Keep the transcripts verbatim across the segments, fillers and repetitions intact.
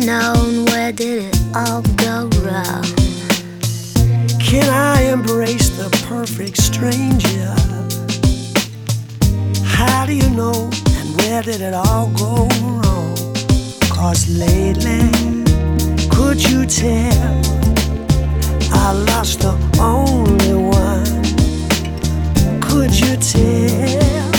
known, where did it all go wrong? Can I embrace the perfect stranger? How do you know, and where did it all go wrong? Cause lately, could you tell, I lost the only one. Could you tell?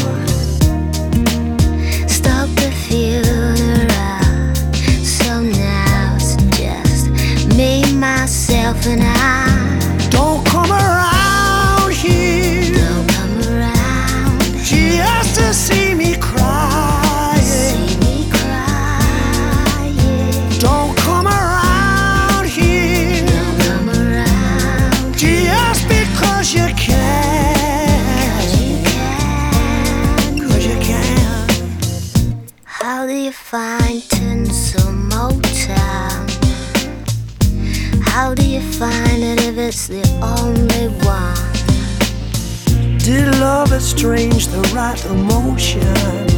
Stop the funeral, so now it's just me, myself and I. Don't come around here, Don't come around just to see me cry. see me crying. Don't come around here, Don't come around just because you can. 'cause you can. Cause you can. How do you find Tinsel Motown? How do you find it if it's the only one? Did love exchange the right emotion?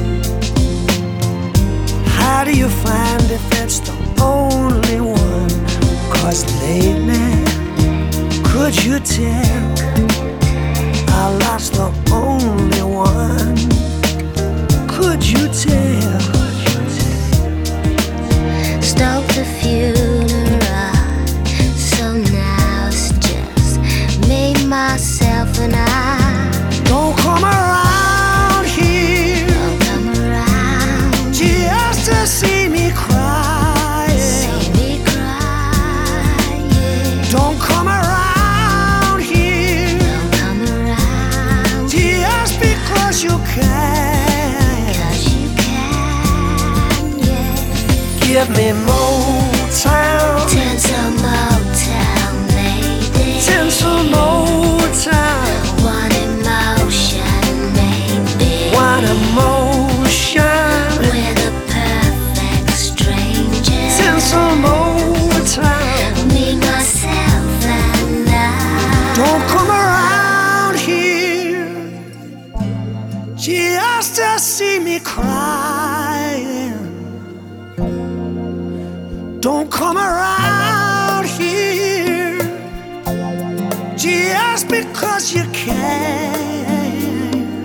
How do you find if it's the only one? Cause lately, could you tell, I lost the only one. Could you tell? Stop the funeral, so now it's just me, myself and I. Don't come around here Don't come around just to see me cry. see me crying. Don't come around here Don't come around just because you can. 'cause you can, yeah. Give me Motown, Tinsel Motown, lady. Tinsel Motown, One emotion, maybe. one emotion. We're the perfect strangers. Tinsel Motown. Me, myself, and I. Don't come around here just to see me crying. Don't come around here just because you can.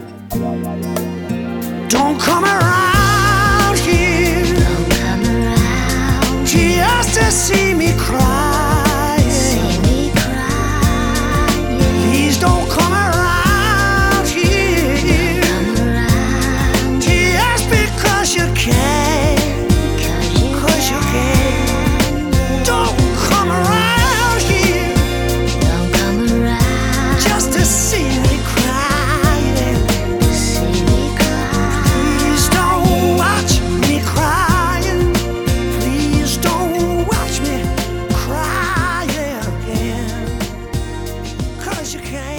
Don't come around here Don't come around just to see me crying. see me crying. Please don't come around here Come around just because you can. 'cause you Cause you can. Don't come around here don't come around just to see me crying. see me crying. Please don't watch me crying. Please don't watch me crying again. Cause you can.